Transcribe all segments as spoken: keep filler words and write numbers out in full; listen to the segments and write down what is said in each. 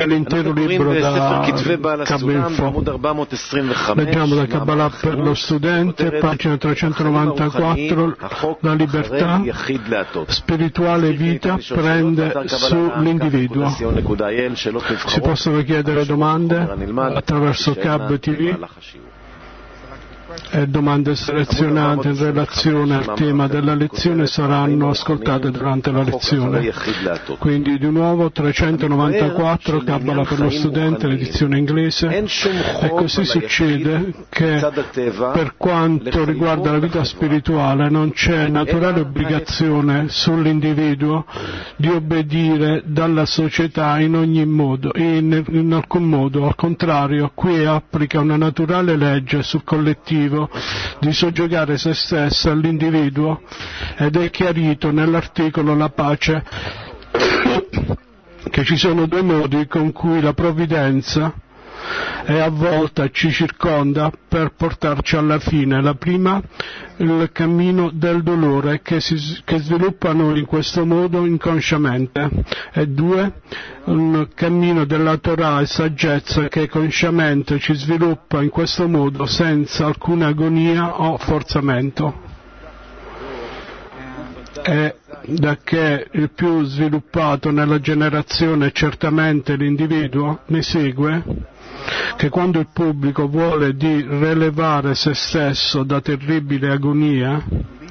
è l'intero libro da Kabinfo. Leggiamo da Kabbalah per lo studente, pagina trecentonovantaquattro, la libertà spirituale e vita prende sull'individuo. Si possono chiedere domande attraverso Cab T V e domande selezionate in relazione al tema della lezione saranno ascoltate durante la lezione. Quindi di nuovo trecentonovantaquattro, Kabbalah per lo studente, l'edizione inglese. E così succede che per quanto riguarda la vita spirituale non c'è naturale obbligazione sull'individuo di obbedire dalla società in ogni modo, in, in alcun modo. Al contrario, qui applica una naturale legge sul collettivo di soggiogare se stesso all'individuo, ed è chiarito nell'articolo La pace che ci sono due modi con cui la provvidenza e a volte ci circonda per portarci alla fine. La prima, il cammino del dolore che, si, che sviluppano in questo modo inconsciamente, e due, un cammino della Torah e saggezza che consciamente ci sviluppa in questo modo senza alcuna agonia o forzamento. E da che il più sviluppato nella generazione è certamente l'individuo, ne segue che quando il pubblico vuole di relevare se stesso da terribile agonia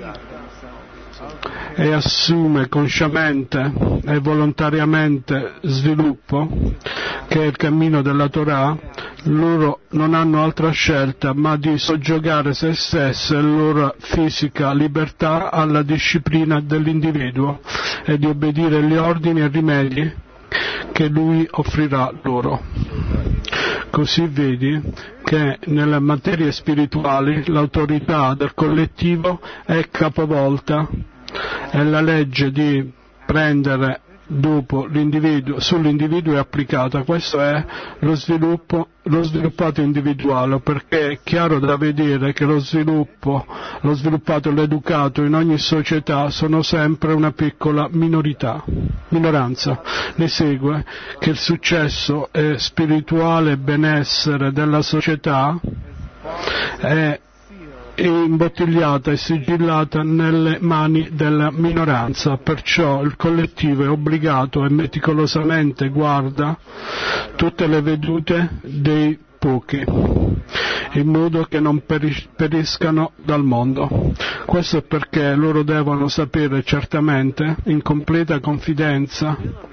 e assume consciamente e volontariamente sviluppo, che è il cammino della Torah, loro non hanno altra scelta ma di soggiogare se stesse e la loro fisica libertà alla disciplina dell'individuo e di obbedire agli ordini e rimedi che lui offrirà loro. Così vedi che nelle materie spirituali l'autorità del collettivo è capovolta e la legge di prendere dopo l'individuo, sull'individuo è applicata. Questo è lo sviluppo, lo sviluppato individuale, perché è chiaro da vedere che lo sviluppo, lo sviluppato e l'educato in ogni società sono sempre una piccola minorità, minoranza. Ne segue che il successo e spirituale benessere della società è imbottigliata e sigillata nelle mani della minoranza, perciò il collettivo è obbligato e meticolosamente guarda tutte le vedute dei pochi, in modo che non peris- periscano dal mondo. Questo è perché loro devono sapere certamente, in completa confidenza,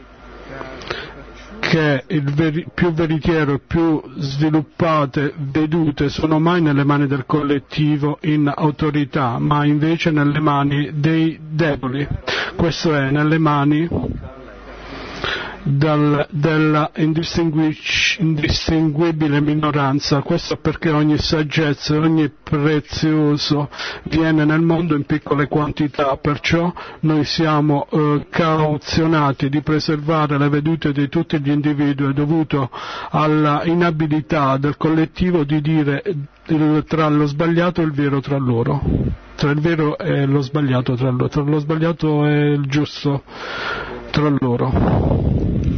che il veri, più veritiero e più sviluppate vedute sono mai nelle mani del collettivo in autorità, ma invece nelle mani dei deboli. Questo è nelle mani dal, della indistinguibile minoranza. Questo perché ogni saggezza e ogni prezioso viene nel mondo in piccole quantità, perciò noi siamo eh, cauzionati di preservare le vedute di tutti gli individui dovuto alla inabilità del collettivo di dire il, tra lo sbagliato e il vero tra loro, tra il vero e lo sbagliato tra loro, tra lo sbagliato e il giusto tra loro.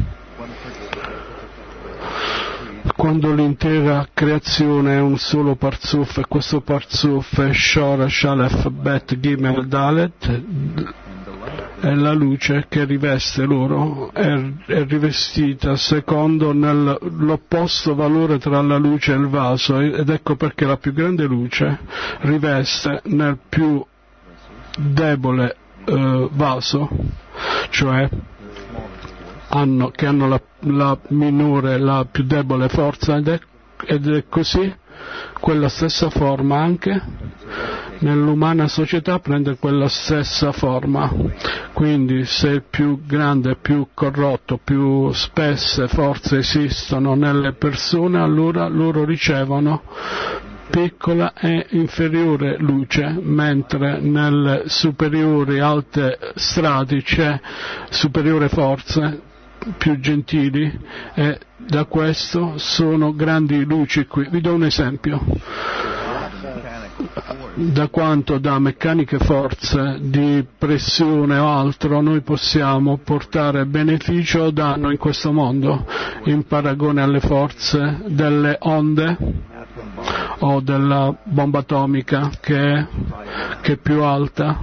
Quando l'intera creazione è un solo parzuf, e questo parzuf è Shor, Shalef, Bet, Gimel, Dalet, è la luce che riveste loro, è, è rivestita secondo nel, l'opposto valore tra la luce e il vaso, ed ecco perché la più grande luce riveste nel più debole eh, vaso, cioè hanno, che hanno la, la minore, la più debole forza, ed è, ed è così quella stessa forma anche nell'umana società prende quella stessa forma. Quindi se il più grande, più corrotto, più spesse forze esistono nelle persone, allora loro ricevono piccola e inferiore luce, mentre nelle superiori alte strati c'è superiore forze più gentili, e da questo sono grandi luci qui. Vi do un esempio. da quanto da meccaniche forze di pressione o altro noi possiamo portare beneficio o danno in questo mondo in paragone alle forze delle onde o della bomba atomica che è, che è più alta,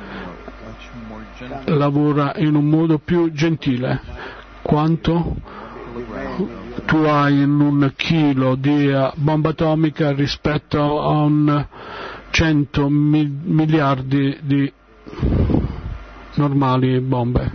lavora in un modo più gentile. Quanto tu hai in un chilo di bomba atomica rispetto a un cento miliardi di normali bombe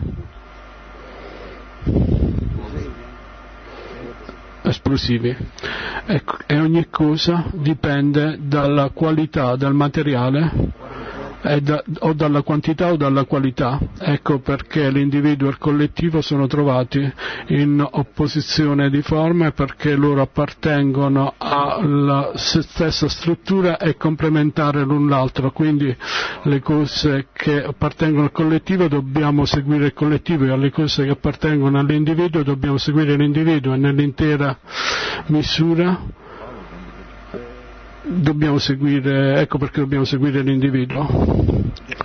esplosivi. Ecco, e ogni cosa dipende dalla qualità del materiale e da, o dalla quantità o dalla qualità. Ecco perché l'individuo e il collettivo sono trovati in opposizione di forme, perché loro appartengono alla stessa struttura e complementare l'un l'altro. Quindi le cose che appartengono al collettivo dobbiamo seguire il collettivo, e alle cose che appartengono all'individuo dobbiamo seguire l'individuo, e nell'intera misura dobbiamo seguire, ecco perché dobbiamo seguire l'individuo.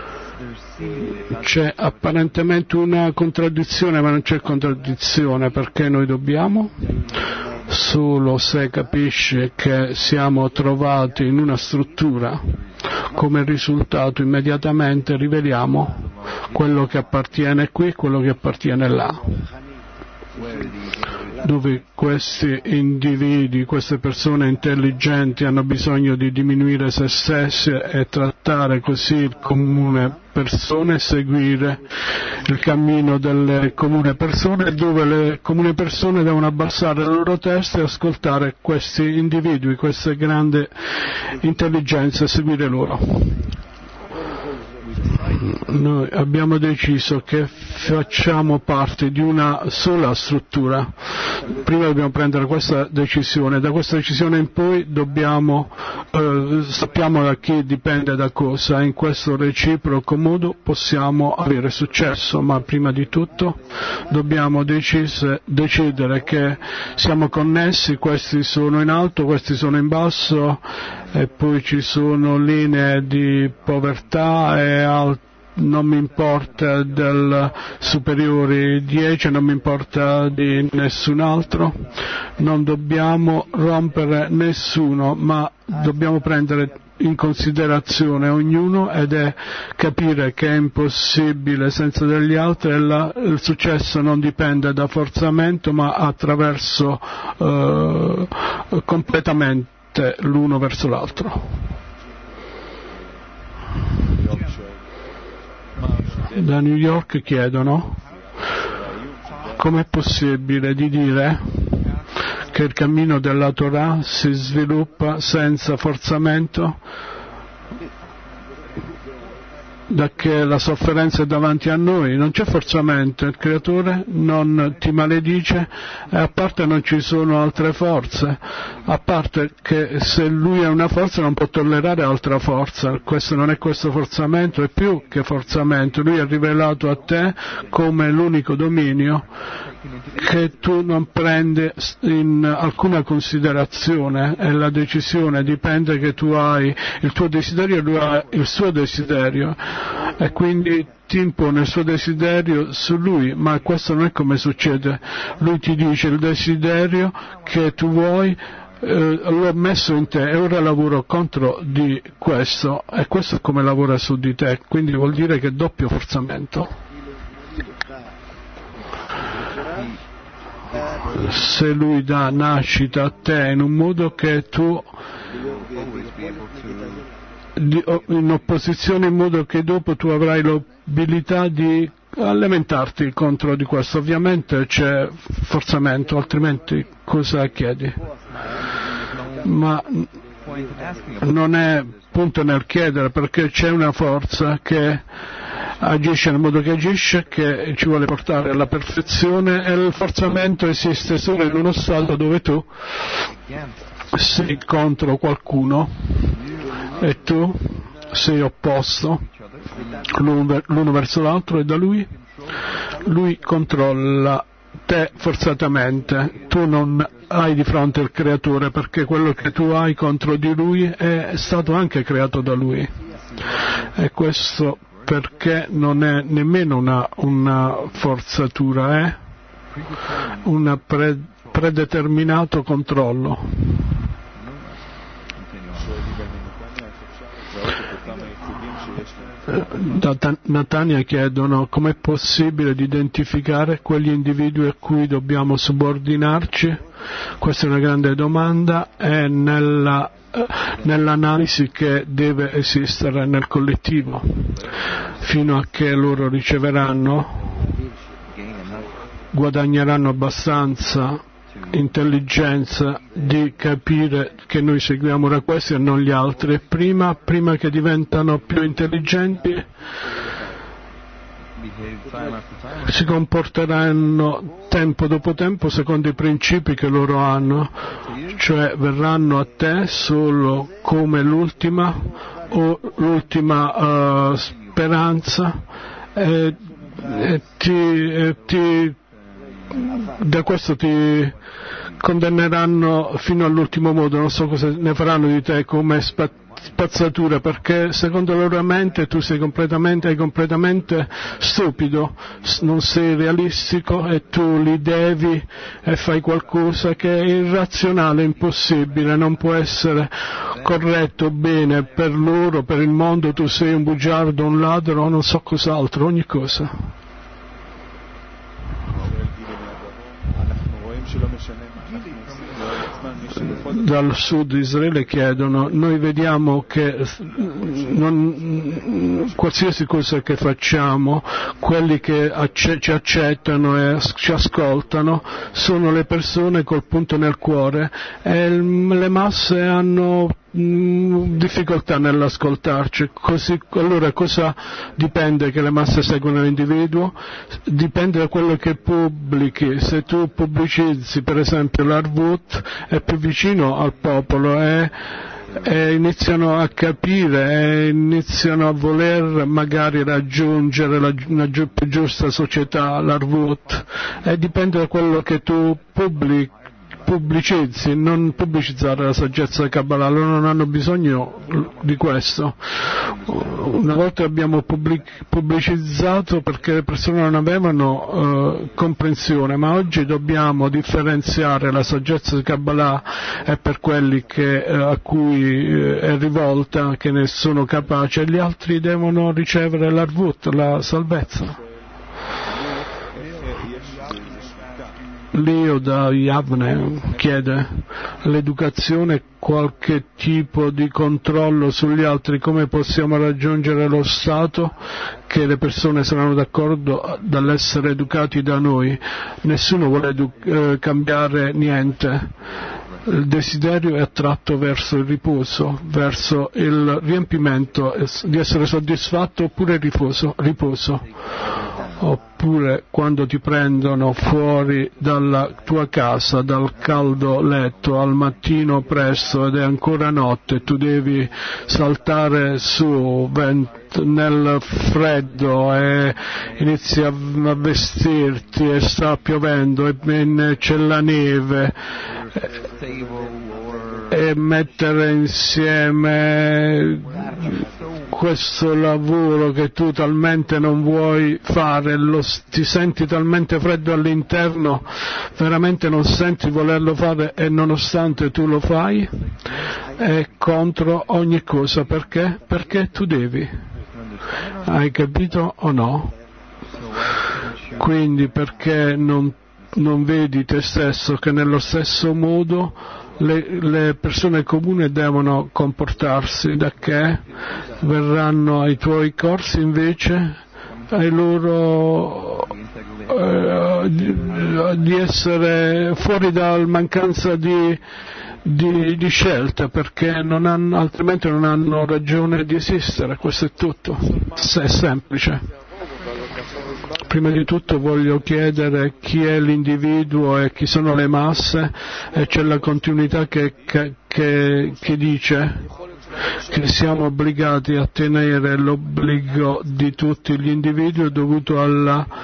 C'è apparentemente una contraddizione, ma non c'è contraddizione, perché noi dobbiamo, solo se capisci che siamo trovati in una struttura, come risultato immediatamente riveliamo quello che appartiene qui e quello che appartiene là, dove questi individui, queste persone intelligenti hanno bisogno di diminuire se stessi e trattare così il comune persone, seguire il cammino delle comune persone, dove le comune persone devono abbassare la loro testa e ascoltare questi individui, queste grandi intelligenze, e seguire loro. Noi abbiamo deciso che facciamo parte di una sola struttura. Prima dobbiamo prendere questa decisione, da questa decisione in poi dobbiamo eh, sappiamo da chi dipende da cosa. In questo reciproco modo possiamo avere successo, ma prima di tutto dobbiamo decise, decidere che siamo connessi, questi sono in alto, questi sono in basso, e poi ci sono linee di povertà e altri. Non mi importa del superiori dieci, non mi importa di nessun altro, non dobbiamo rompere nessuno, ma dobbiamo prendere in considerazione ognuno, ed è capire che è impossibile senza degli altri, e la, il successo non dipende da forzamento, ma attraverso eh, completamente l'uno verso l'altro. Da New York chiedono: com'è possibile di dire che il cammino della Torah si sviluppa senza forzamento, da che la sofferenza è davanti a noi? Non c'è forzamento, il creatore non ti maledice, e a parte non ci sono altre forze, a parte che se lui è una forza non può tollerare altra forza. Questo non è questo forzamento, è più che forzamento. Lui ha rivelato a te come l'unico dominio che tu non prendi in alcuna considerazione, e la decisione dipende che tu hai il tuo desiderio e lui ha il suo desiderio, e quindi ti impone il suo desiderio su lui. Ma questo non è come succede. Lui ti dice: il desiderio che tu vuoi eh, l'ho messo in te, e ora lavoro contro di questo, e questo è come lavora su di te. Quindi vuol dire che è doppio forzamento. Se lui dà nascita a te in un modo che tu in opposizione, in modo che dopo tu avrai l'abilità di alimentarti contro di questo. Ovviamente c'è forzamento, altrimenti cosa chiedi? Ma non è punto nel chiedere, perché c'è una forza che agisce nel modo che agisce, che ci vuole portare alla perfezione, e il forzamento esiste solo in uno stato dove tu sei contro qualcuno e tu sei opposto l'uno verso l'altro, e da lui lui controlla te forzatamente. Tu non hai di fronte il creatore, perché quello che tu hai contro di lui è stato anche creato da lui. E questo perché non è nemmeno una, una forzatura, è un pre, predeterminato controllo. Da Natania chiedono com'è possibile di identificare quegli individui a cui dobbiamo subordinarci. Questa è una grande domanda, è nella, nell'analisi che deve esistere nel collettivo, fino a che loro riceveranno, guadagneranno abbastanza intelligenza di capire che noi seguiamo ora questi e non gli altri, e prima, prima che diventano più intelligenti si comporteranno tempo dopo tempo secondo i principi che loro hanno, cioè verranno a te solo come l'ultima o l'ultima uh, speranza e, e ti, e ti da questo ti condanneranno fino all'ultimo modo, non so cosa ne faranno di te come spazzatura, perché secondo la loro mente tu sei completamente, sei completamente stupido, non sei realistico e tu li devi e fai qualcosa che è irrazionale, impossibile, non può essere corretto, bene per loro, per il mondo, tu sei un bugiardo, un ladro, non so cos'altro, ogni cosa. Dal sud Israele chiedono, noi vediamo che non, qualsiasi cosa che facciamo, quelli che acce- ci accettano e ci ascoltano sono le persone col punto nel cuore, e l- le masse hanno mh, difficoltà nell'ascoltarci. Così, allora cosa dipende che le masse seguono l'individuo? Dipende da quello che pubblichi. Se tu pubblicizzi per esempio l'Arvut è più vicino al popolo e, e iniziano a capire e iniziano a voler magari raggiungere la, una più giusta società, l'Arvut, e dipende da quello che tu pubblichi. Pubblicizzi, non pubblicizzare la saggezza del Kabbalah, loro non hanno bisogno di questo. Una volta abbiamo pubblic- pubblicizzato perché le persone non avevano eh, comprensione, ma oggi dobbiamo differenziare la saggezza del Kabbalah e per quelli che, eh, a cui eh, è rivolta, che ne sono capaci, e gli altri devono ricevere l'Arvut, la salvezza. Leo da Yavne chiede l'educazione, qualche tipo di controllo sugli altri, come possiamo raggiungere lo stato che le persone saranno d'accordo dall'essere educati da noi? Nessuno vuole edu- eh, cambiare niente. Il desiderio è attratto verso il riposo, verso il riempimento, di essere soddisfatto oppure il riposo, riposo. Oppure quando ti prendono fuori dalla tua casa, dal caldo letto, al mattino presto ed è ancora notte, tu devi saltare su nel freddo e inizi a vestirti e sta piovendo e c'è la neve e mettere insieme questo lavoro che tu talmente non vuoi fare, lo, ti senti talmente freddo all'interno, veramente non senti volerlo fare e nonostante tu lo fai, è contro ogni cosa. Perché? Perché tu devi. Hai capito o no? Quindi perché non, non vedi te stesso che nello stesso modo Le, le persone comuni devono comportarsi, da che verranno ai tuoi corsi invece ai loro eh, di, di essere fuori dalla mancanza di, di, di scelta, perché non hanno, altrimenti non hanno ragione di esistere. Questo è tutto, è semplice. Prima di tutto voglio chiedere chi è l'individuo e chi sono le masse, e c'è la continuità che, che, che, che dice che siamo obbligati a tenere l'obbligo di tutti gli individui dovuto alla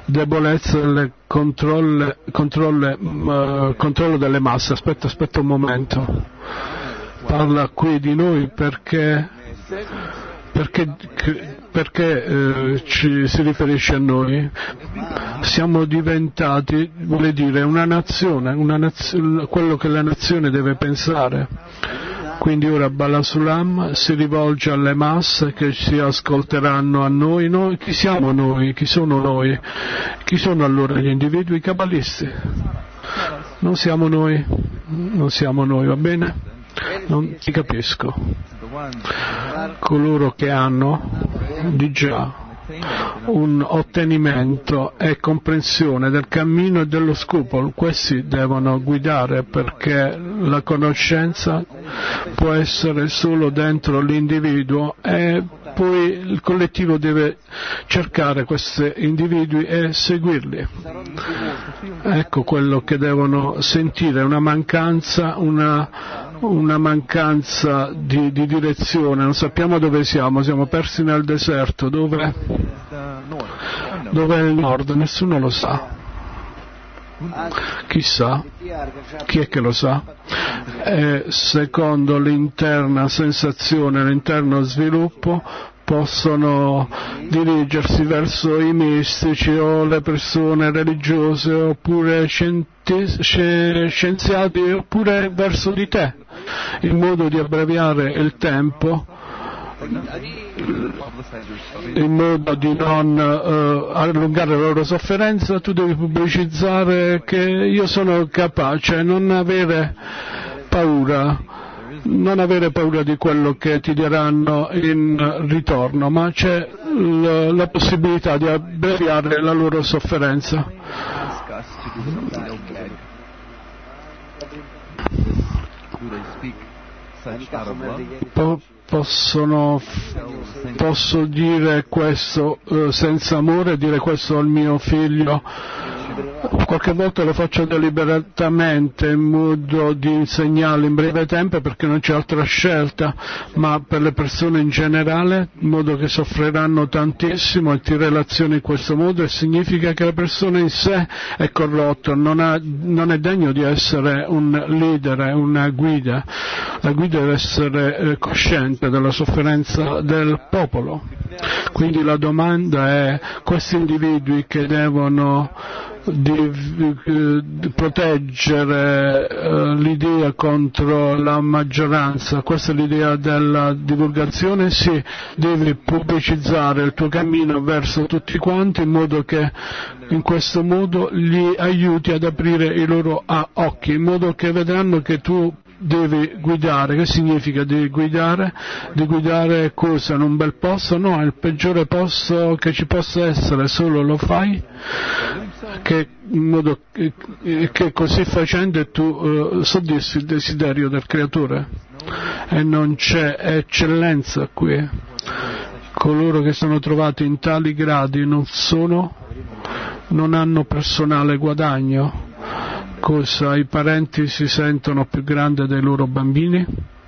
debolezza del controllo, controllo, uh, controllo delle masse. Aspetta, aspetta un momento. Parla qui di noi perché, perché, perché eh, ci, si riferisce a noi. Siamo diventati, vuole dire, una nazione, una nazione, quello che la nazione deve pensare. Quindi ora Balasulam si rivolge alle masse che si ascolteranno a noi. Noi chi siamo noi? Chi sono noi? Chi sono allora gli individui? I cabalisti. Non siamo noi, non siamo noi, va bene? Non ti capisco. Coloro che hanno di già un ottenimento e comprensione del cammino e dello scopo, questi devono guidare, perché la conoscenza può essere solo dentro l'individuo e poi il collettivo deve cercare questi individui e seguirli. Ecco quello che devono sentire, una mancanza, una, una mancanza di, di direzione, non sappiamo dove siamo, siamo persi nel deserto, dove, dove è il nord? Nessuno lo sa. Chissà, chi è che lo sa? E secondo l'interna sensazione, l'interno sviluppo, possono dirigersi verso i mistici o le persone religiose oppure scienziati oppure verso di te, in modo di abbreviare il tempo, in modo di non uh, allungare la loro sofferenza. Tu devi pubblicizzare che io sono capace, non avere paura, non avere paura di quello che ti diranno in ritorno, ma c'è l- la possibilità di abbreviare la loro sofferenza. Po- possono, posso dire questo uh, senza amore, dire questo al mio figlio? Qualche volta lo faccio deliberatamente in modo di insegnarlo in breve tempo perché non c'è altra scelta, ma per le persone in generale, in modo che soffriranno tantissimo, e ti relazioni in questo modo, e significa che la persona in sé è corrotta, non, ha, non è degno di essere un leader, una guida. La guida deve essere eh, cosciente della sofferenza del popolo. Quindi la domanda è: questi individui che devono di, di proteggere uh, l'idea contro la maggioranza, questa è l'idea della divulgazione, sì, devi pubblicizzare il tuo cammino verso tutti quanti, in modo che in questo modo li aiuti ad aprire i loro occhi, in modo che vedranno che tu devi guidare. Che significa devi guidare? Di guidare cosa? In un bel posto? No, è il peggiore posto che ci possa essere, solo lo fai che, in modo che, che così facendo tu uh, soddisfi il desiderio del creatore, e non c'è eccellenza qui. Coloro che sono trovati in tali gradi non sono, non hanno personale guadagno. Cosa? I parenti si sentono più grandi dei loro bambini?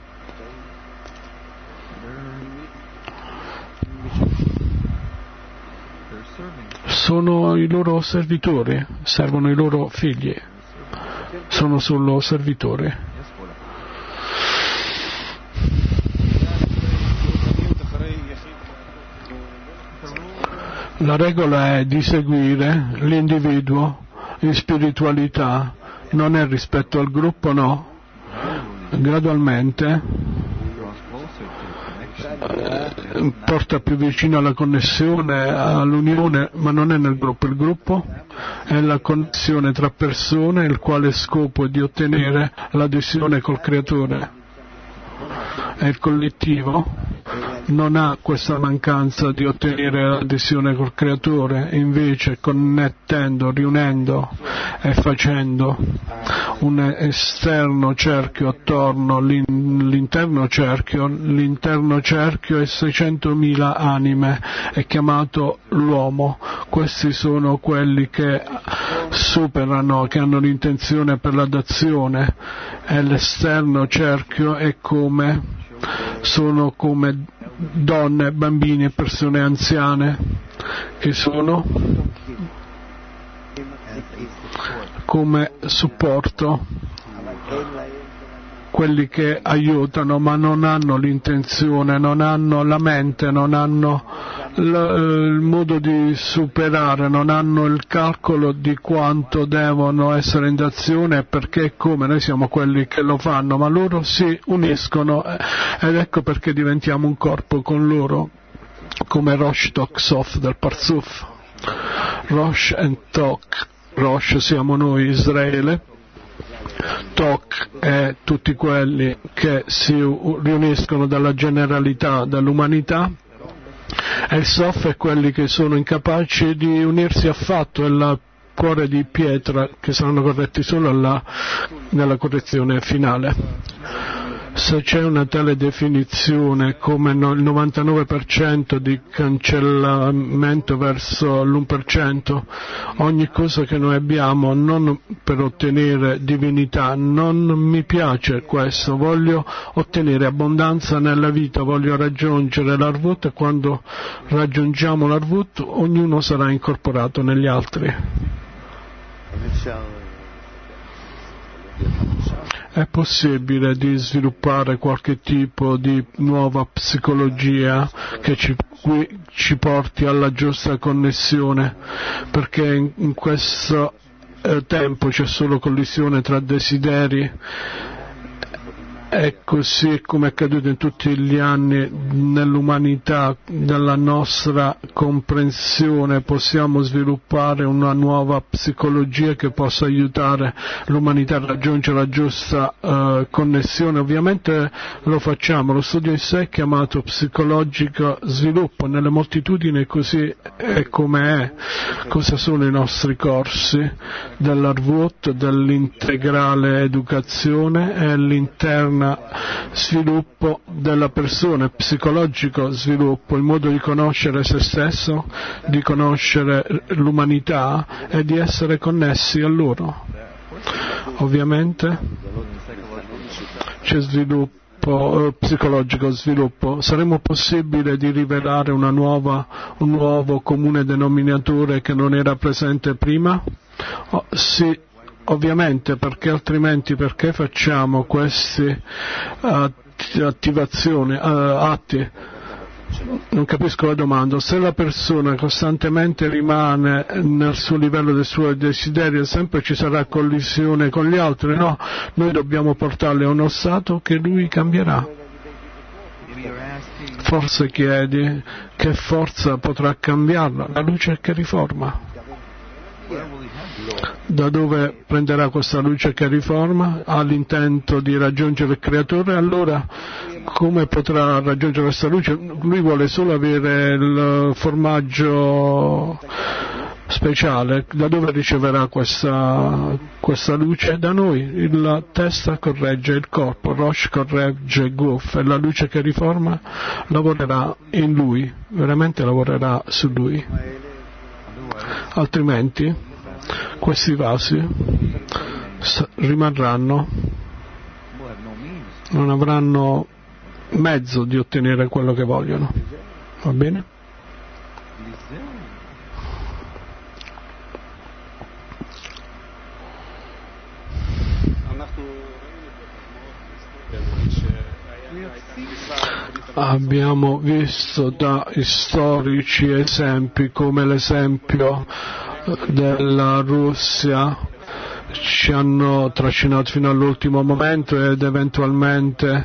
Sono i loro servitori, servono i loro figli, sono solo servitori. La regola è di seguire l'individuo in spiritualità, non è rispetto al gruppo, no, gradualmente eh, porta più vicino alla connessione, all'unione, ma non è nel gruppo. Il gruppo è la connessione tra persone, il quale scopo è di ottenere l'adesione col creatore, e il collettivo non ha questa mancanza di ottenere l'adesione col creatore, invece connettendo, riunendo e facendo un esterno cerchio attorno l'interno cerchio, l'interno cerchio è seicentomila anime, è chiamato l'uomo. Questi sono quelli che superano, che hanno l'intenzione per l'adazione, e l'esterno cerchio è come sono come donne, bambini e persone anziane, che sono come supporto, quelli che aiutano ma non hanno l'intenzione, non hanno la mente, non hanno l- il modo di superare, non hanno il calcolo di quanto devono essere in azione e perché e come. Noi siamo quelli che lo fanno, ma loro si uniscono ed ecco perché diventiamo un corpo con loro, come Rosh Tok Sof del Parzuf. Rosh and Tok, Rosh siamo noi Israele, Tok è tutti quelli che si riuniscono dalla generalità dell'umanità, e il Sof è quelli che sono incapaci di unirsi affatto, è il cuore di pietra, che saranno corretti solo alla, nella correzione finale. Se c'è una tale definizione come no, il novantanove per cento di cancellamento verso l'uno per cento, ogni cosa che noi abbiamo non per ottenere divinità, non mi piace questo, voglio ottenere abbondanza nella vita, voglio raggiungere l'Arvut, e quando raggiungiamo l'Arvut ognuno sarà incorporato negli altri. È possibile di sviluppare qualche tipo di nuova psicologia che ci, ci porti alla giusta connessione, perché in, in questo eh, tempo c'è solo collisione tra desideri, e così come è accaduto in tutti gli anni nell'umanità, nella nostra comprensione possiamo sviluppare una nuova psicologia che possa aiutare l'umanità a raggiungere la giusta uh, connessione. Ovviamente lo facciamo, lo studio in sé è chiamato psicologico sviluppo, nelle moltitudini così è come è. Cosa sono i nostri corsi dell'Arvut, dell'integrale educazione e l'interno sviluppo della persona, psicologico sviluppo, il modo di conoscere se stesso, di conoscere l'umanità e di essere connessi a loro. Ovviamente c'è sviluppo eh, psicologico sviluppo, saremo possibile di rivelare una nuova, un nuovo comune denominatore che non era presente prima? Oh, sì. Ovviamente, perché altrimenti perché facciamo queste attivazioni, uh, atti? Non capisco la domanda. Se la persona costantemente rimane nel suo livello del suo desiderio, sempre ci sarà collisione con gli altri? No, noi dobbiamo portarli a uno stato che lui cambierà. Forse chiedi che forza potrà cambiarla? La luce che riforma. Da dove prenderà questa luce che riforma? Ha l'intento di raggiungere il creatore, allora come potrà raggiungere questa luce? Lui vuole solo avere il formaggio speciale. Da dove riceverà questa, questa luce? Da noi. La testa corregge il corpo, Rosh corregge Guf, e la luce che riforma lavorerà in lui, veramente lavorerà su lui. Altrimenti questi vasi rimarranno, non avranno mezzo di ottenere quello che vogliono. Va bene? Abbiamo visto da storici esempi come l'esempio della Russia ci hanno trascinato fino all'ultimo momento ed eventualmente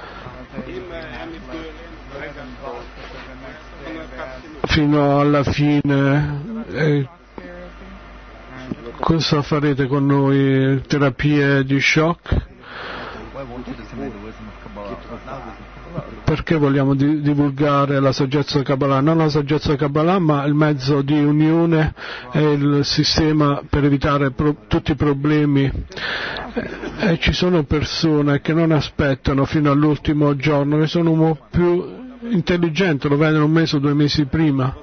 fino alla fine. E cosa farete con noi? Terapie di shock? Perché vogliamo di, divulgare la saggezza Kabbalah? Non la saggezza Kabbalah, ma il mezzo di unione e il sistema per evitare pro, tutti i problemi. E, e ci sono persone che non aspettano fino all'ultimo giorno, che sono un po' più intelligenti, lo vedono un mese o due mesi prima.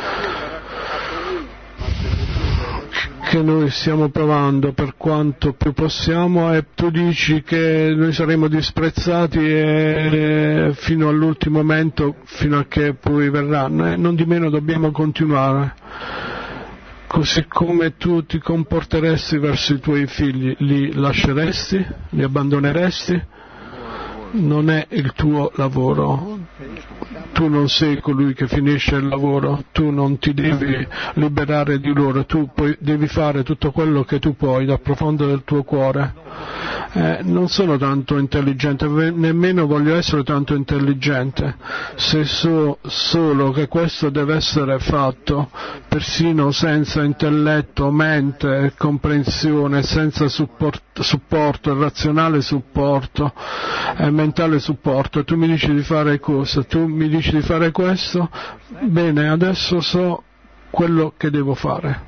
Che noi stiamo provando per quanto più possiamo, e tu dici che noi saremo disprezzati e fino all'ultimo momento, fino a che poi verranno, e non di meno dobbiamo continuare così come tu ti comporteresti verso i tuoi figli, li lasceresti? Li abbandoneresti? Non è il tuo lavoro, tu non sei colui che finisce il lavoro, tu non ti devi liberare di loro, tu puoi, devi fare tutto quello che tu puoi dal profondo del tuo cuore. Eh, non sono tanto intelligente, nemmeno voglio essere tanto intelligente, se so solo che questo deve essere fatto, persino senza intelletto, mente e comprensione, senza supporto, supporto razionale supporto e mentale supporto. Tu mi dici di fare cosa? Tu mi dici di fare questo? Bene, adesso so quello che devo fare.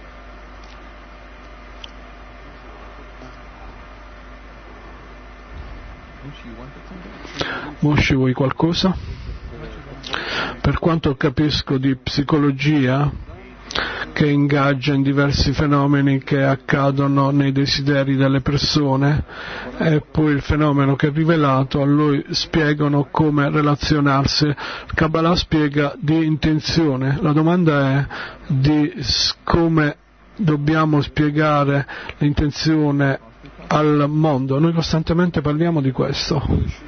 Moshi, vuoi qualcosa? Per quanto capisco di psicologia, che ingaggia in diversi fenomeni che accadono nei desideri delle persone, e poi il fenomeno che è rivelato, a lui spiegano come relazionarsi. Il Kabbalah spiega di intenzione. La domanda è di come dobbiamo spiegare l'intenzione al mondo. Noi costantemente parliamo di questo,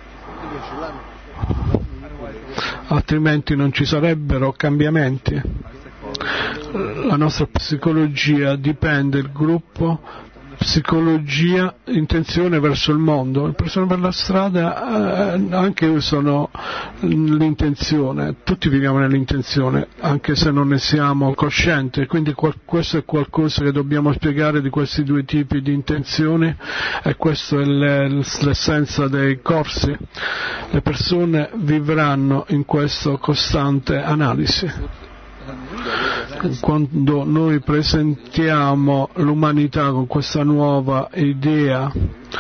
altrimenti non ci sarebbero cambiamenti. La nostra psicologia dipende, il gruppo psicologia, intenzione verso il mondo. Le persone per la strada eh, anche usano l'intenzione, tutti viviamo nell'intenzione, anche se non ne siamo coscienti, quindi qual- questo è qualcosa che dobbiamo spiegare di questi due tipi di intenzioni, e questa è le- l'essenza dei corsi. Le persone vivranno in questa costante analisi. Quando noi presentiamo l'umanità con questa nuova idea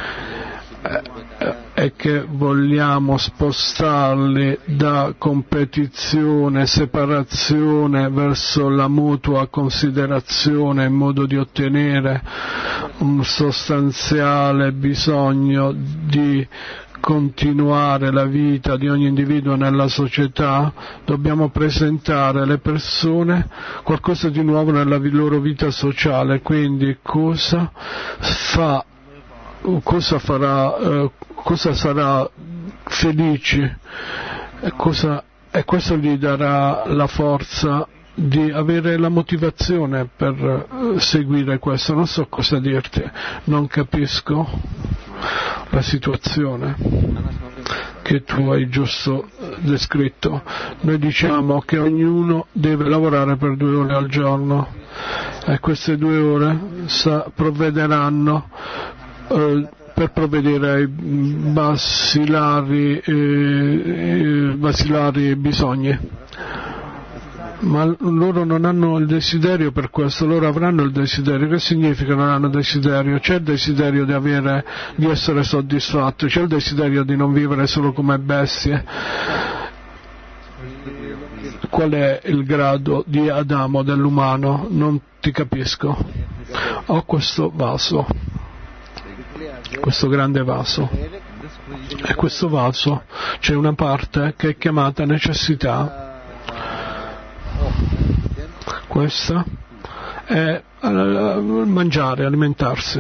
e che vogliamo spostarli da competizione, separazione verso la mutua considerazione in modo di ottenere un sostanziale bisogno di continuare la vita di ogni individuo nella società, dobbiamo presentare alle persone qualcosa di nuovo nella loro vita sociale. Quindi cosa fa, cosa farà, eh, cosa sarà felice, e, cosa, e questo gli darà la forza di avere la motivazione per seguire questo. Non so cosa dirti, non capisco la situazione che tu hai giusto descritto. Noi diciamo che ognuno deve lavorare per due ore al giorno, e queste due ore sa, provvederanno eh, per provvedere ai basilari, eh, basilari bisogni. Ma loro non hanno il desiderio per questo, loro avranno il desiderio. Che significa non hanno desiderio? C'è il desiderio di avere, di essere soddisfatto, c'è il desiderio di non vivere solo come bestie. Qual è il grado di Adamo, dell'umano? Non ti capisco. Ho questo vaso, questo grande vaso, e questo vaso c'è una parte che è chiamata necessità. Questa è mangiare, alimentarsi.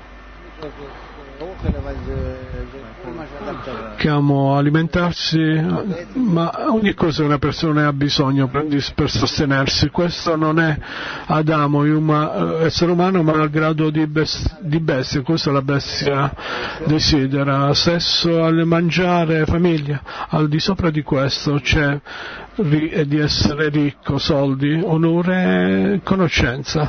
Chiamo alimentarsi, ma ogni cosa una persona ha bisogno per, per sostenersi. Questo non è Adamo, uma, essere umano, ma al grado di, best, di bestia. Questa la bestia desidera sesso, mangiare, famiglia. Al di sopra di questo c'è ri, di essere ricco, soldi, onore e conoscenza.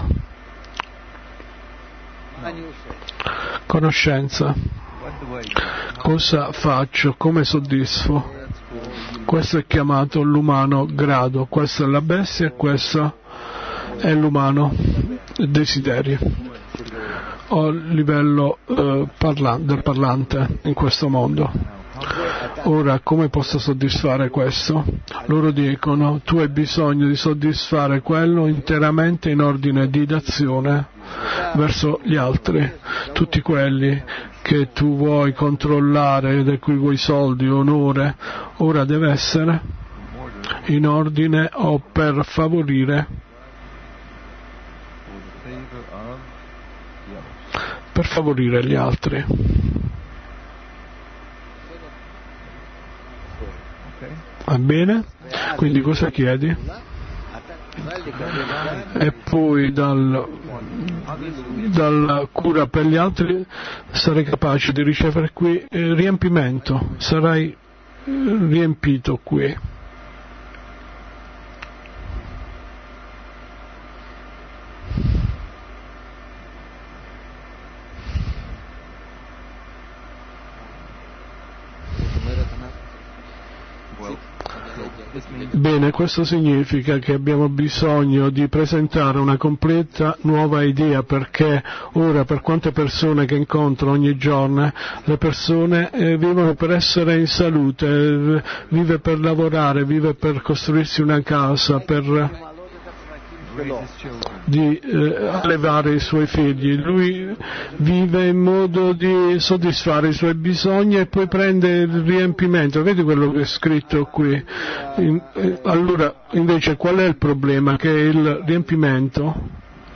Conoscenza. Cosa faccio? Come soddisfo? Questo è chiamato l'umano grado, questa è la bestia e questo è l'umano desiderio, o livello eh, parla- del parlante in questo mondo. Ora, come posso soddisfare questo? Loro dicono, tu hai bisogno di soddisfare quello interamente in ordine di d'azione verso gli altri, tutti quelli che tu vuoi controllare, di cui vuoi soldi, onore. Ora deve essere in ordine o per favorire per favorire gli altri. Va bene? Quindi cosa chiedi? E poi dal, dalla cura per gli altri sarai capace di ricevere qui eh, riempimento, sarai eh, riempito qui. Bene, questo significa che abbiamo bisogno di presentare una completa nuova idea, perché ora, per quante persone che incontro ogni giorno, le persone eh, vivono per essere in salute, eh, vive per lavorare, vive per costruirsi una casa, per di eh, allevare i suoi figli. Lui vive in modo di soddisfare i suoi bisogni e poi prende il riempimento. Vedi quello che è scritto qui? In, eh, allora, invece, qual è il problema? Che il riempimento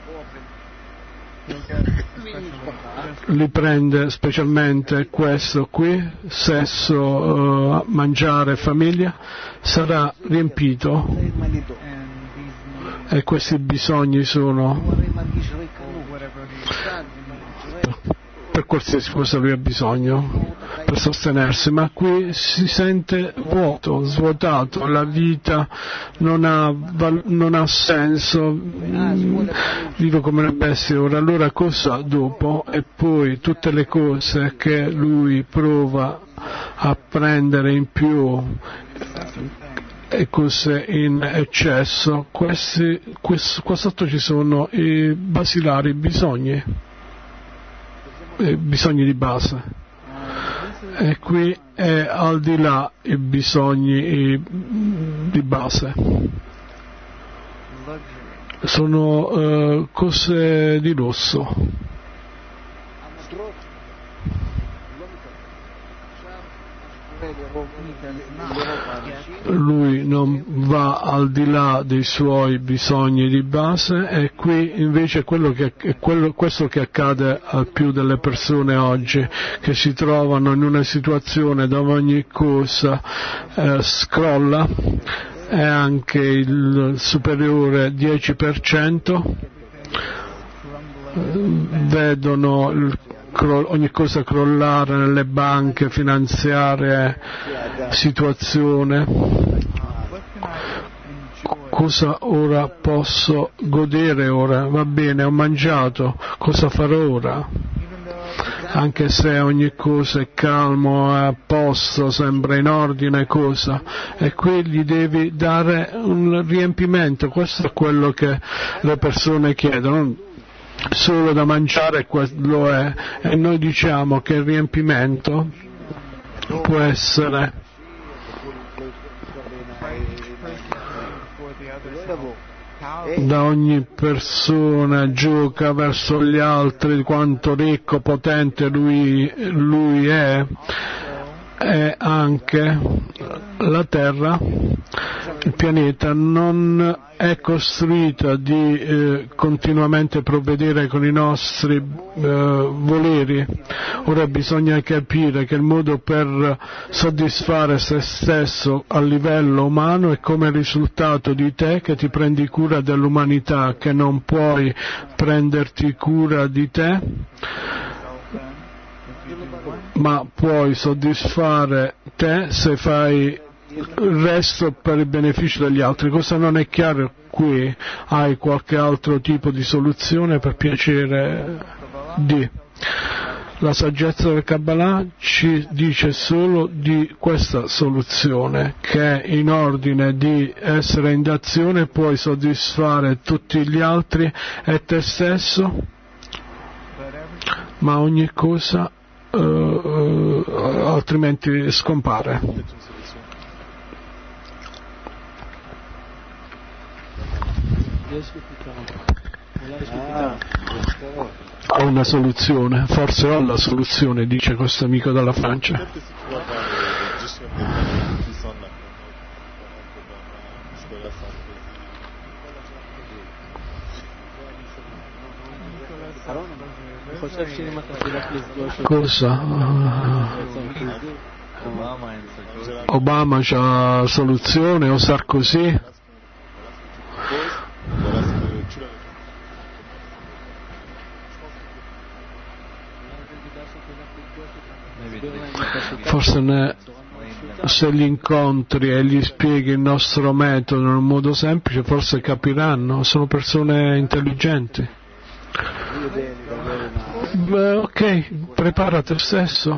li prende specialmente questo qui, sesso, eh, mangiare, famiglia, sarà riempito. E questi bisogni sono per qualsiasi cosa lui ha bisogno per sostenersi, ma qui si sente vuoto, svuotato, la vita non ha, non ha senso, vivo come una bestia. Ora, allora cosa dopo? E poi tutte le cose che lui prova a prendere in più e cose in eccesso, questi, questo, qua sotto ci sono i basilari bisogni, i bisogni di base, e qui è al di là i bisogni i, di base, sono eh, cose di lusso. Lui non va al di là dei suoi bisogni di base, e qui invece quello che, è quello, questo che accade a più delle persone oggi, che si trovano in una situazione dove ogni cosa eh, scrolla, e anche il superiore dieci per cento vedono il ogni cosa crollare nelle banche, finanziarie, situazione. Cosa ora posso godere ora? Va bene, ho mangiato, cosa farò ora? Anche se ogni cosa è calmo, è a posto, sembra in ordine, cosa? E qui gli devi dare un riempimento, questo è quello che le persone chiedono. Solo da mangiare quello è, e noi diciamo che il riempimento può essere da ogni persona, gioca verso gli altri, quanto ricco, potente lui, lui è, e anche la terra, il pianeta, non è costruita di eh, continuamente provvedere con i nostri eh, voleri. Ora bisogna capire che il modo per soddisfare se stesso a livello umano è come risultato di te che ti prendi cura dell'umanità, che non puoi prenderti cura di te, ma puoi soddisfare te se fai il resto per il beneficio degli altri. Cosa non è chiaro qui? Hai qualche altro tipo di soluzione per piacere di? La saggezza del Kabbalah ci dice solo di questa soluzione, che in ordine di essere in d'azione puoi soddisfare tutti gli altri e te stesso, ma ogni cosa uh, uh, altrimenti scompare. Ho una soluzione, forse ho la soluzione, dice questo amico dalla Francia. Cosa? Obama c'ha soluzione o Sarkozy? Forse ne, se li incontri e gli spieghi il nostro metodo in un modo semplice, forse capiranno, sono persone intelligenti. Beh, ok, prepara te stesso.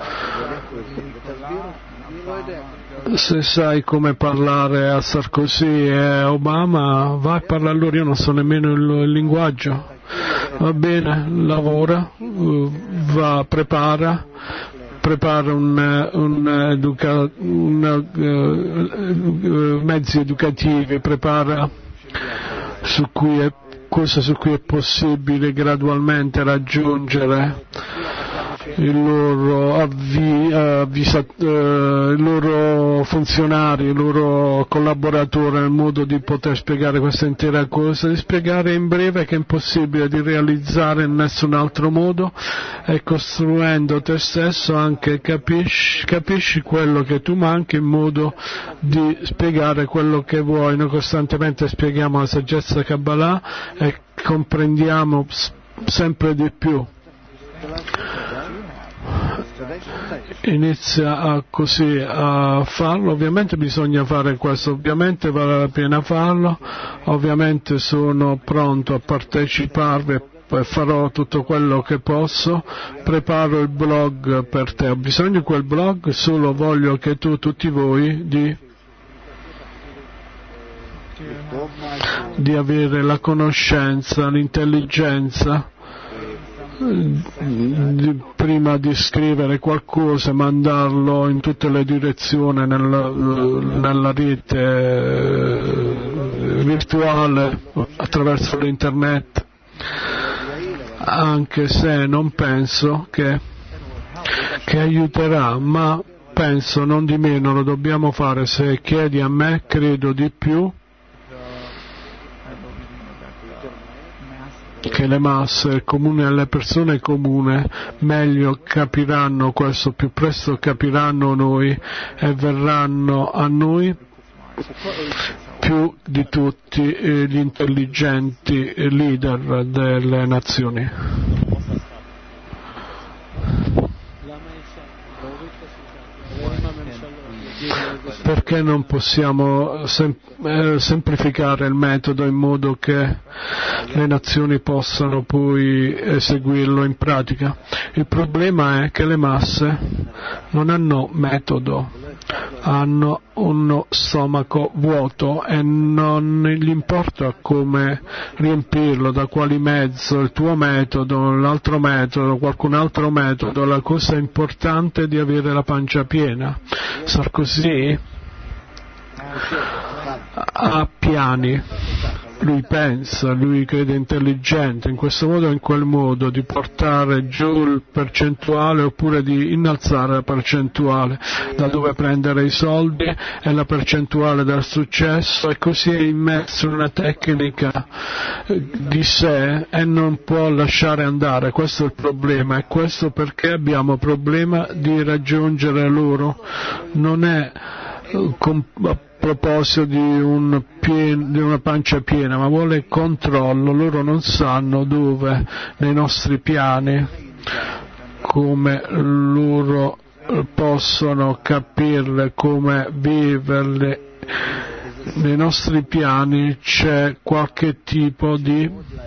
Se sai come parlare a Sarkozy e a Obama, vai a parlare a loro, io non so nemmeno il, il linguaggio. Va bene, lavora, va, prepara, prepara un, un, educa, un uh, mezzi educativi, prepara su cui è, cosa su cui è possibile gradualmente raggiungere il loro, avvi, avvisa, eh, il loro funzionario, il loro collaboratore, nel modo di poter spiegare questa intera cosa, di spiegare in breve che è impossibile di realizzare in nessun altro modo, e costruendo te stesso anche capisci, capisci quello che tu manchi in modo di spiegare quello che vuoi. Noi costantemente spieghiamo la saggezza Kabbalah e comprendiamo sempre di più. Inizia a, così a farlo, ovviamente bisogna fare questo, ovviamente vale la pena farlo, ovviamente sono pronto a parteciparvi e farò tutto quello che posso, preparo il blog per te, ho bisogno di quel blog, solo voglio che tu, tutti voi, di, di avere la conoscenza, l'intelligenza, prima di scrivere qualcosa, mandarlo in tutte le direzioni nella, nella rete virtuale attraverso l'internet, anche se non penso che, che aiuterà, ma penso non di meno lo dobbiamo fare. Se chiedi a me, credo di più che le masse, il comune, le persone comune meglio capiranno questo, più presto capiranno noi e verranno a noi più di tutti gli intelligenti leader delle nazioni. Perché non possiamo sem- eh, semplificare il metodo in modo che le nazioni possano poi eseguirlo in pratica? Il problema è che le masse non hanno metodo, hanno uno stomaco vuoto e non gli importa come riempirlo, da quali mezzo, il tuo metodo, l'altro metodo, qualcun altro metodo. La cosa importante è di avere la pancia piena. Sarkozy ha piani, lui pensa, lui crede intelligente, in questo modo o in quel modo, di portare giù il percentuale oppure di innalzare la percentuale, da dove prendere i soldi e la percentuale del successo, e così è immerso in una tecnica di sé e non può lasciare andare. Questo è il problema, e questo perché abbiamo problema di raggiungere loro. Non è com- a proposito di, un pien- di una pancia piena, ma vuole controllo. Loro non sanno dove nei nostri piani, come loro possono capirle, come viverle. Nei nostri piani c'è qualche tipo di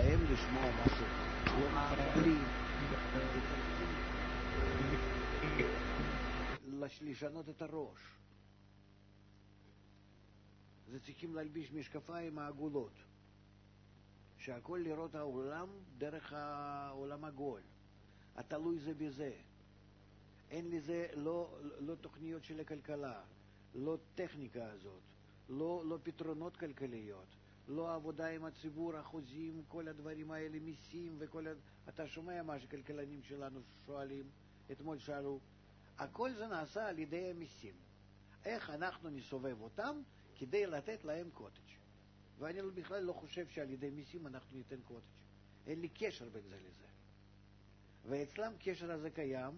צריכים להלביש משקפיים העגולות, שהכל לראות העולם דרך העולם עגול. התלוי זה בזה. אין לזה לא, לא תוכניות של הכלכלה, לא טכניקה הזאת, לא, לא פתרונות כלכליות, לא עבודה עם הציבור, החוזים, כל הדברים האלה, מיסים וכל ה... אתה שומע מה שכלכלנים שלנו שואלים, אתמול שאלו, הכל זה נעשה על ידי המיסים. איך אנחנו נסובב אותם כדי לתת להם קוטג'. ואני בכלל לא חושב שעל ידי מיסים אנחנו ניתן קוטג'. אין לי קשר בין זה לזה. ואצלם קשר הזה קיים,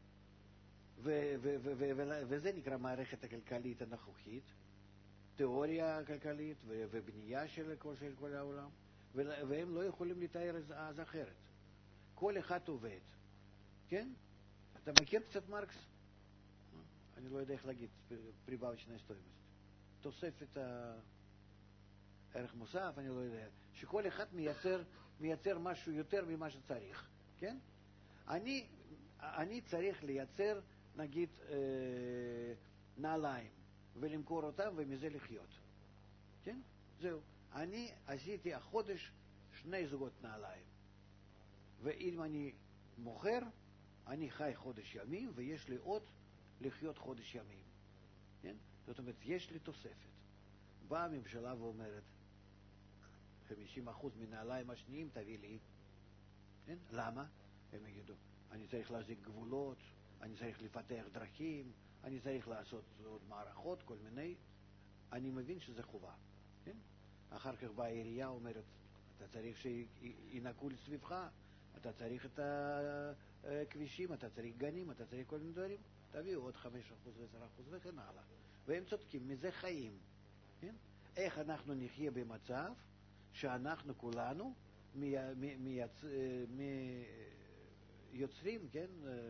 וזה נקרא מערכת הכלכלית הנוכחית, תיאוריה כלכלית ובנייה של כל העולם, והם לא יכולים לתאר אז אחרת. כל אחד עובד, כן? אתה מכיר קצת מרקס? אני לא יודע איך להגיד, прибавочная стоимость. תוספת הערך מוסף, אני לא יודע. שכל אחד מייצר, מייצר משהו יותר ממה שצריך, כן? אני, אני צריך לייצר, נגיד, אה, נעליים, ולמכור אותם ומזה לחיות. כן? זהו. אני עשיתי החודש שני זוגות נעליים. ואם אני מוכר, אני חי חודש ימים, ויש לי עוד לחיות חודש ימים. כן? זאת אומרת, יש לי תוספת. באה הממשלה ואומרת, חמישים אחוז מנעליים השניים תביא לי. כן? למה? הם יגידו, אני צריך להחזיק גבולות, אני צריך לפתח דרכים, אני צריך לעשות עוד מערכות, כל מיני. אני מבין שזה חובה. כן? אחר כך באה העירייה אומרת, אתה צריך שינקו לסביבך, אתה צריך את הכבישים, אתה צריך גנים, אתה צריך כל מיני דברים, תביאו עוד חמש אחוז ועשר אחוז וכן הלאה. והם צודקים, מזה חיים. כן? איך אנחנו נחיה במצב שאנחנו כולנו מי, מי, מי, מי, יוצרים, כן,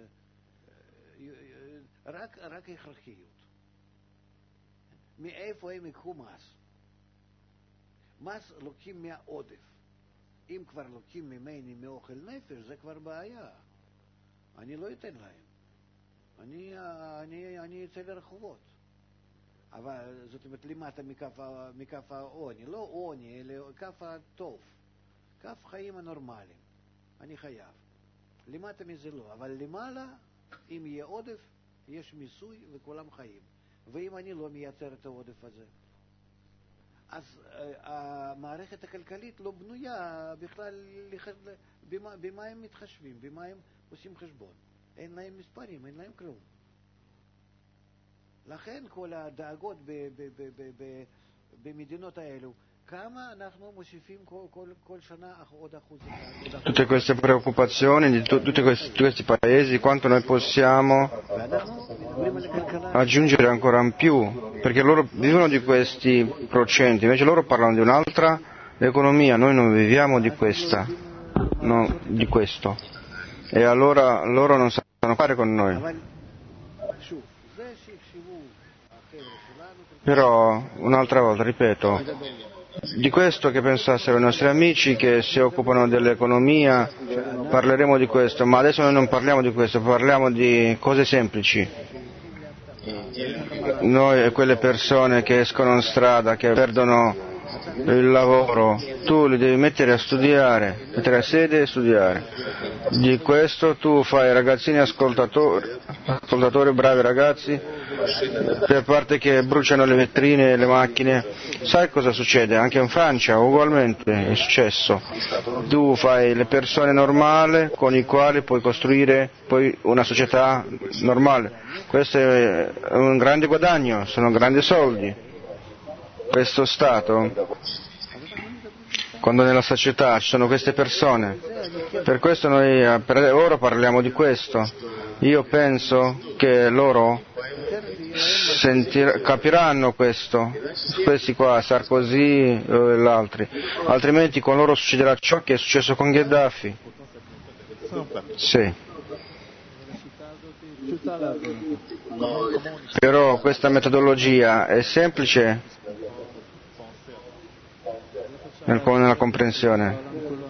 רק, רק הכרחיות. מאיפה הם יקחו מס? מס לוקחים מהעודף. אם כבר לוקחים ממני מאוכל נפש, זה כבר בעיה. אני לא אתן להם. אני, אני, אני אצא לרחובות. אבל זאת אומרת, למטה מכף העוני. לא עוני, אלא כף הטוב. כף חיים הנורמליים. אני חייב. למטה מזה לא. אבל למעלה, אם יהיה עודף, יש מיסוי וכולם חיים. ואם אני לא מייצר את העודף הזה, אז המערכת הכלכלית לא בנויה בכלל במה, במה הם מתחשבים, במה הם עושים חשבון. אין להם מספרים, אין להם כלום. לכן כל הדאגות ב, ב, ב, ב, ב, במדינות האלו, כמה אנחנו מוסיפים כל, כל, כל שנה עוד אחוז. Tutte queste preoccupazioni di tu, tutti questi, tutti questi paesi, quanto noi possiamo aggiungere ancora in più, perché loro vivono di questi procenti, invece loro parlano di un'altra economia, noi non viviamo di questa, no, di questo, e allora loro non sanno fare con noi. Però un'altra volta, ripeto, di questo che pensassero i nostri amici che si occupano dell'economia, parleremo di questo, ma adesso noi non parliamo di questo, parliamo di cose semplici. Noi e quelle persone che escono in strada, che perdono il lavoro, tu li devi mettere a studiare, mettere a sede e studiare. Di questo tu fai ragazzini ascoltatori, ascoltatori bravi ragazzi, per parte che bruciano le vetrine e le macchine. Sai cosa succede? Anche in Francia ugualmente è successo. Tu fai le persone normali con i quali puoi costruire poi una società normale. Questo è un grande guadagno, sono grandi soldi. Questo Stato, quando nella società ci sono queste persone, per questo noi per ora parliamo di questo. Io penso che loro sentir, capiranno questo, questi qua, Sarkozy e gli altri, altrimenti con loro succederà ciò che è successo con Gheddafi. Sì. Però questa metodologia è semplice nella comprensione.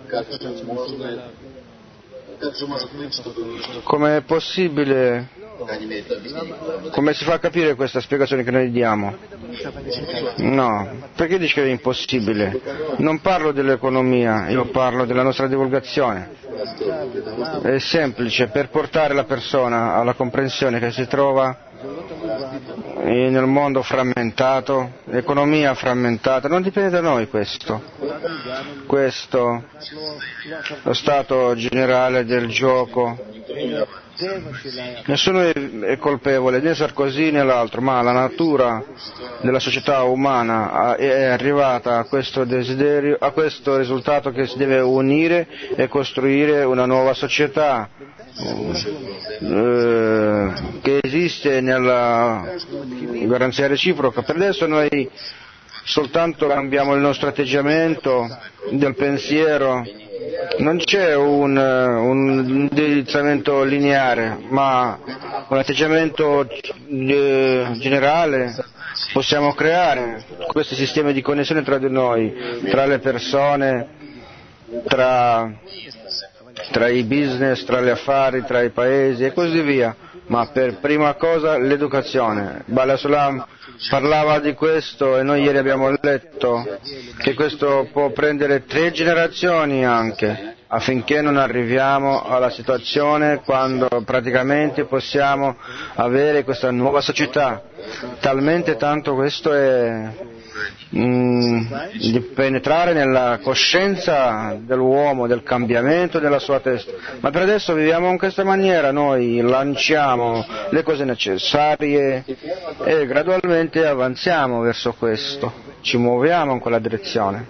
Come è possibile, come si fa a capire questa spiegazione che noi diamo? No, perché dici che è impossibile? Non parlo dell'economia, io parlo della nostra divulgazione. È semplice, per portare la persona alla comprensione che si trova nel mondo frammentato, economia frammentata, non dipende da noi questo. Questo, lo stato generale del gioco, nessuno è colpevole, né Sarkozy né l'altro, ma la natura della società umana è arrivata a questo desiderio, a questo risultato che si deve unire e costruire una nuova società eh, che esiste nella garanzia reciproca. Per adesso noi soltanto cambiamo il nostro atteggiamento del pensiero, non c'è un, un indirizzamento lineare, ma un atteggiamento generale. Possiamo creare questi sistemi di connessione tra di noi, tra le persone, tra, tra i business, tra gli affari, tra i paesi e così via. Ma per prima cosa l'educazione. Bala Sulam parlava di questo e noi ieri abbiamo letto che questo può prendere tre generazioni anche, affinché non arriviamo alla situazione quando praticamente possiamo avere questa nuova società. Talmente tanto questo è mm, di penetrare nella coscienza dell'uomo, del cambiamento della sua testa. Ma per adesso viviamo in questa maniera, noi lanciamo le cose necessarie e gradualmente avanziamo verso questo, ci muoviamo in quella direzione.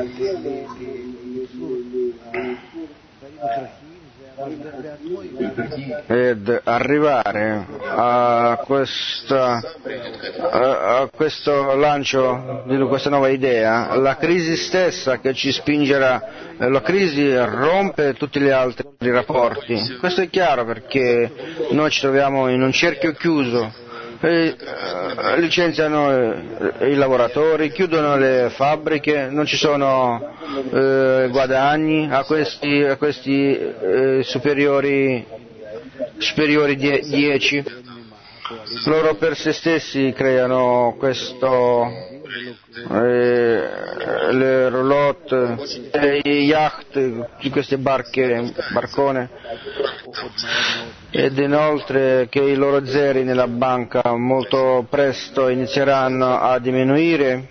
Ed arrivare a, questa, a, a questo lancio di questa nuova idea, la crisi stessa che ci spingerà, la crisi rompe tutti gli altri rapporti. Questo è chiaro perché noi ci troviamo in un cerchio chiuso. E, uh, licenziano eh, i lavoratori, chiudono le fabbriche, non ci sono eh, guadagni a questi, a questi eh, superiori, superiori die, dieci. Loro per se stessi creano questo, eh, le roulotte, eh, i yacht, queste barche, barcone, ed inoltre che i loro zeri nella banca molto presto inizieranno a diminuire.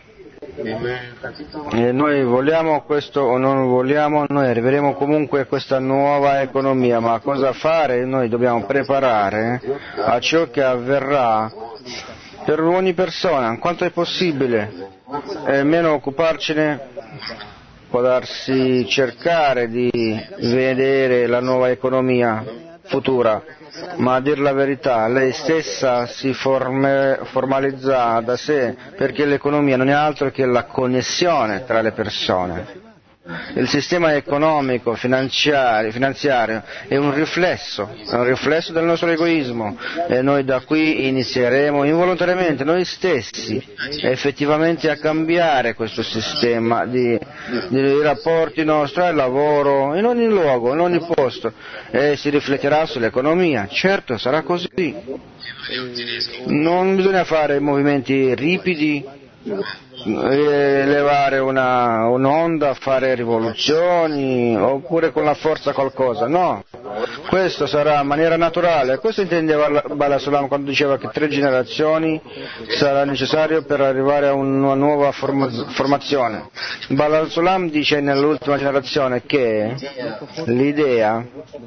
E noi vogliamo questo o non vogliamo, noi arriveremo comunque a questa nuova economia, ma cosa fare? Noi dobbiamo preparare a ciò che avverrà per ogni persona, quanto è possibile, e meno occuparcene, può darsi cercare di vedere la nuova economia futura, ma a dir la verità lei stessa si forme, formalizza da sé, perché l'economia non è altro che la connessione tra le persone. Il sistema economico, finanziario, finanziario è un riflesso, è un riflesso del nostro egoismo e noi da qui inizieremo involontariamente noi stessi effettivamente a cambiare questo sistema di, di rapporti nostri al lavoro, in ogni luogo, in ogni posto, e si rifletterà sull'economia. Certo, sarà così. Non bisogna fare movimenti ripidi, elevare una, un'onda, fare rivoluzioni oppure con la forza qualcosa, no, questo sarà in maniera naturale. Questo intendeva Bala Sulam quando diceva che tre generazioni sarà necessario per arrivare a una nuova form- formazione. Bala Sulam dice nell'ultima generazione che l'idea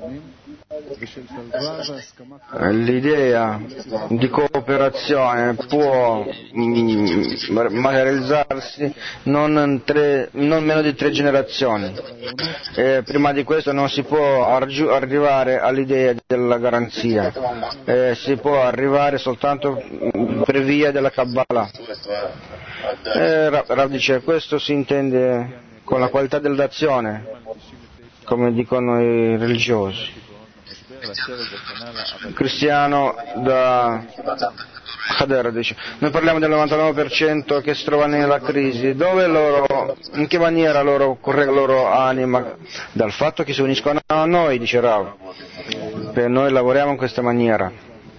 l'idea di cooperazione può mm, materializzarsi non, in tre, non meno di tre generazioni. E prima di questo non si può argi- arrivare all'idea della garanzia, e si può arrivare soltanto per via della Kabbalah. E Rav dice questo si intende con la qualità dell'azione, come dicono i religiosi. Cristiano da Hadera dice: noi parliamo del novantanove per cento che si trova nella crisi, dove loro, in che maniera loro correggono la loro anima? Dal fatto che si uniscono a noi, dice Rav, per noi lavoriamo in questa maniera.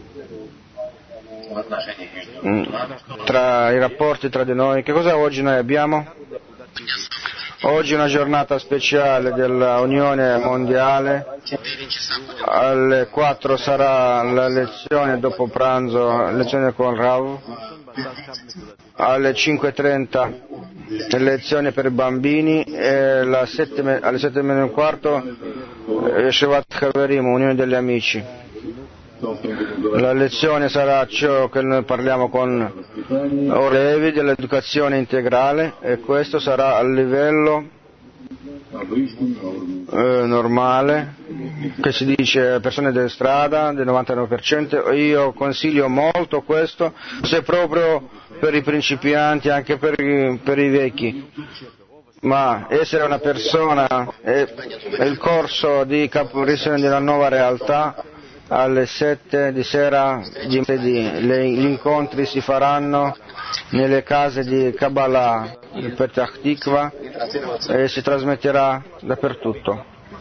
Tra i rapporti tra di noi, che cosa oggi noi abbiamo? Oggi è una giornata speciale dell'Unione Mondiale, alle quattro sarà la lezione dopo pranzo, lezione con Rav, alle cinque e trenta lezione per i bambini e la sette, alle sette e meno e un quarto Shevat Haverim, unione degli amici. La lezione sarà ciò che noi parliamo con Olevi dell'educazione integrale, e questo sarà a livello eh, normale, che si dice persone della strada, del novantanove per cento. Io consiglio molto questo, se proprio per i principianti, anche per i, per i vecchi. Ma essere una persona è, è il corso di caporisione della nuova realtà alle sette di sera di martedì. Le, gli incontri si faranno nelle case di Kabbalah, il Petach Tikva, e si trasmetterà dappertutto.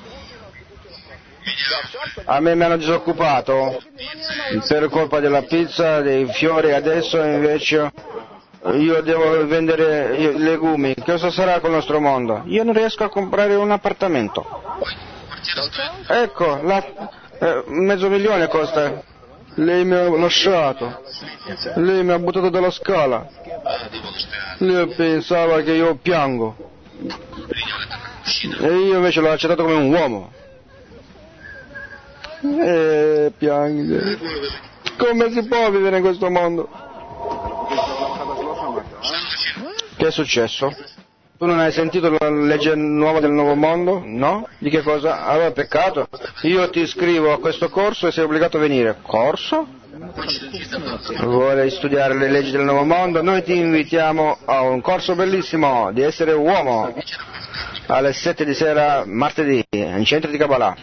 A me mi hanno disoccupato per colpa della pizza, dei fiori, adesso invece io devo vendere legumi. Cosa sarà con il nostro mondo? Io non riesco a comprare un appartamento. Ecco, la, eh, mezzo milione costa. Lei mi ha lasciato, lei mi ha buttato dalla scala. Lei pensava che io piango e io invece l'ho accettato come un uomo. E piange. Come si può vivere in questo mondo? Che è successo? Tu non hai sentito la legge nuova del nuovo mondo? No? Di che cosa? Allora peccato. Io ti iscrivo a questo corso e sei obbligato a venire. Corso? Vuoi studiare le leggi del nuovo mondo? Noi ti invitiamo a un corso bellissimo di essere uomo alle sette di sera martedì in centro di Kabbalah.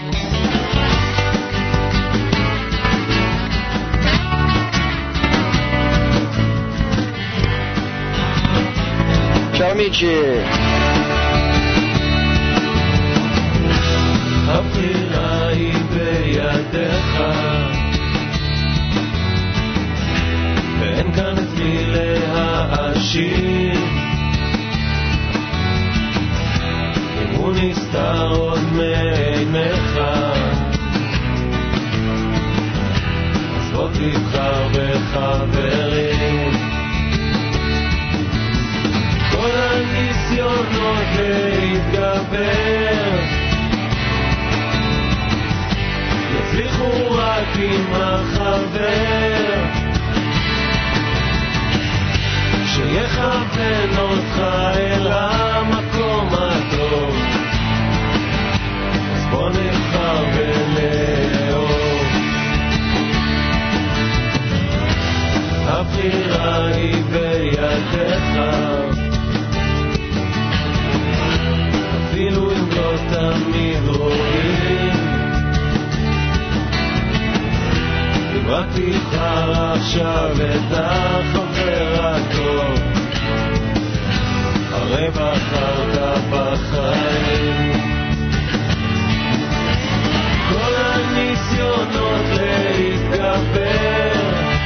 Ciao amici! הבחירה היא בידיך ואין כאן את מי להאשים אם הוא נסתר עוד מעיניך אז בוא תבחר בחברים כל הניסיונות להתגבר יצליחו רק עם החבר שיכוון אותך אל המקום הטוב אז בוא נבחר ולאהוב הבחירה היא בידיך אפילו אם לא תמיד רואים אם רק תבחר עכשיו את החבר הטוב הרי בחרת בחיים כל הניסיונות להתגבר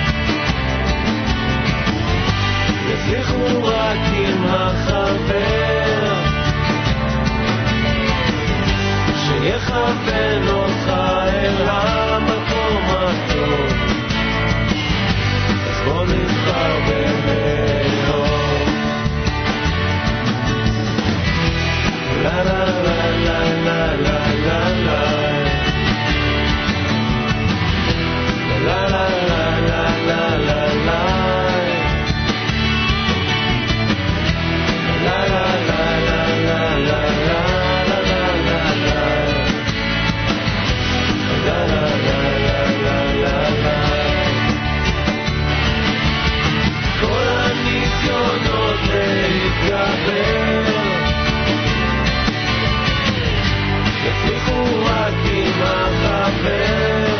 יצליחו רק עם החבר שיכוון אותך אל המקום הטוב אז בוא נבחר ולאהוב לה לה לה לה לה לה לה לה לה לה לה לה לה יצליחו רק עם החבר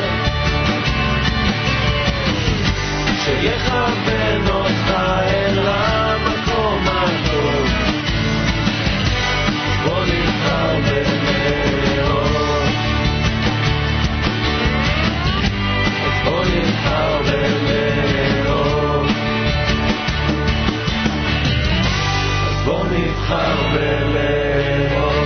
שיכוון אותך אל המקום הטוב בוא נבחר ולאהוב אז בוא נבחר ולאהוב אז בוא נבחר ולאהוב